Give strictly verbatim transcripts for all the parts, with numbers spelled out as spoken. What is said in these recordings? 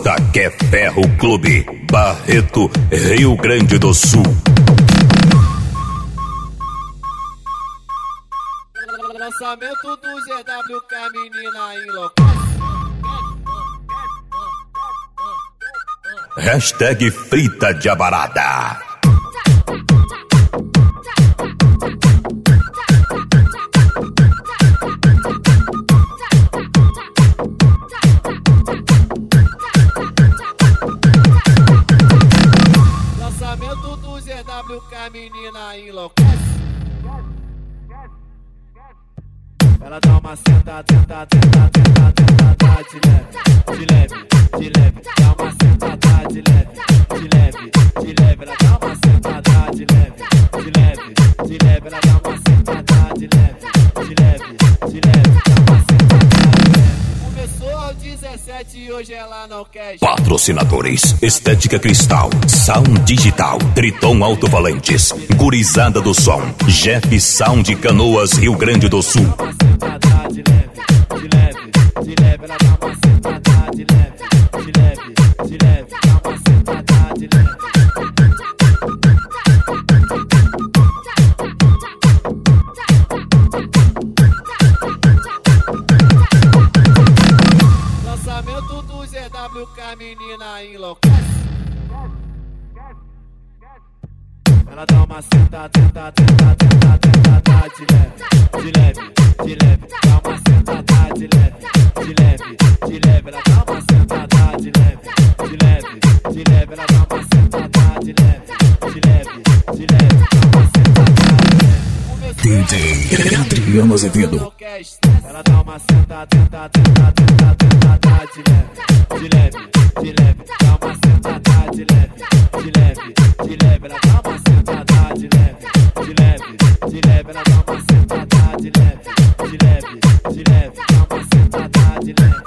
Costa quer Ferro Clube, Barreto, Rio Grande do Sul. Lançamento do G W que a menina enlouquece. Hashtag Frita de Abarada. Lançamento do G W que a menina enlouquece. Ela dá uma sentada, sentada, sentada, sentada, sentada de leve, de leve, de leve. Dá uma sentada de leve, de leve, de leve. Ela dá uma sentada de leve, de leve, de leve. Ela dá uma sentada de leve, de leve, de leve. Dá uma sentada de leve. Começou aos dezessete e hoje ela não quer. Patrocinadores: Estética Cristal, Sound Digital, Triton Alto-Falantes, Gurizada do Som, Jeff Sound Canoas, Rio Grande do Sul. De leve, de leve, de leve, ela dá uma sentada de leve, de leve, de leve, dá uma sentada de leve. Lançamento do G W que a menina enlouquece. Ela dá uma sentada, sentada, sentada, sentada, sentada de leve, de leve, de leve. Dá uma sentada de leve, de leve, de leve. Ela dá uma sentada de leve, de leve, de leve. Ela dá uma sentada de leve, de leve, de leve. Dá uma sentada de leve. D J Adriano Azevedo. Ela dá uma sentada, sentada, sentada, sentada, sentada de leve, de leve, de leve. Dá uma sentada de leve, de leve, de leve. Ela dá uma sentada de leve, de leve, de leve. Ela dá uma sentada de leve, de leve, de leve. Dá uma sentada de leve.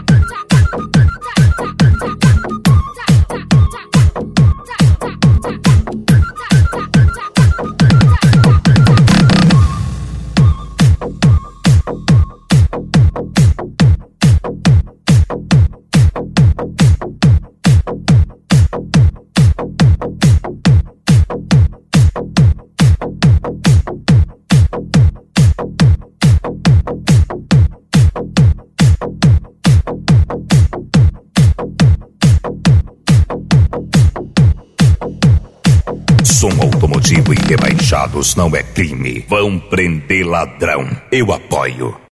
Som automotivo e rebaixados não é crime. Vão prender ladrão. Eu apoio.